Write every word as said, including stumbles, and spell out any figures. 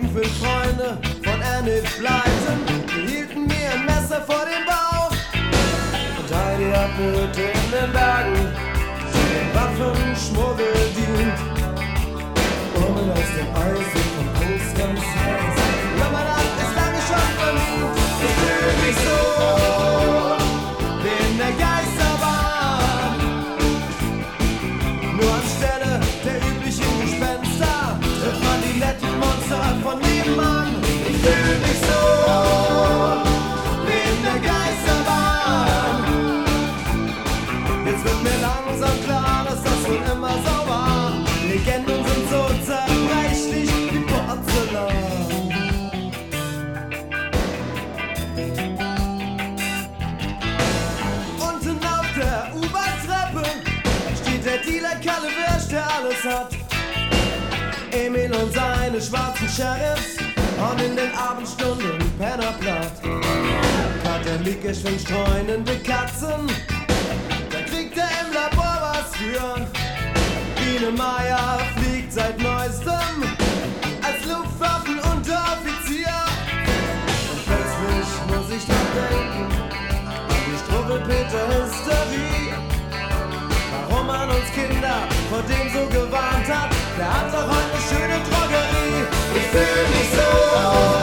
guten fünf Freunde von Ernit Pleiten, die hielten mir ein Messer vor den Bauch. Und Heidi hat eine Hütte in den Bergen, die dem Waffenschmuggel dient. Murmeln aus dem Eisen vom Groß ganz heiß. Ja, mein Amt ist lange schon verdient. Ich fühl mich so wie in der Geisterbahn. Nur anstelle der üblichen Gespenster trifft man die netten Monster von nebenan. Ich fühl mich so wie in der Geisterbahn. Jetzt wird mir langsam klar, dass das wohl immer so war. Legenden sind so zerbrechlich wie Porzellan. Unten auf der U-Bahn-Treppe steht der Dealer Kalle Wirsch, der alles hat. Emil und seine schwarzen Sheriffs hauen in den Abendstunden Pennerplatt. Kater Micke schwingt streunende Katzen, da kriegt er im Labor was für. Biene Meier fliegt seit neuestem als Luftwaffenunteroffizier. Und plötzlich muss ich dran denken, an die Struwwelpeter-Hysterie. Warum man uns Kinder vor dem so gewarnt hat, der hat doch heute eine schöne Drogerie. Ich fühl mich so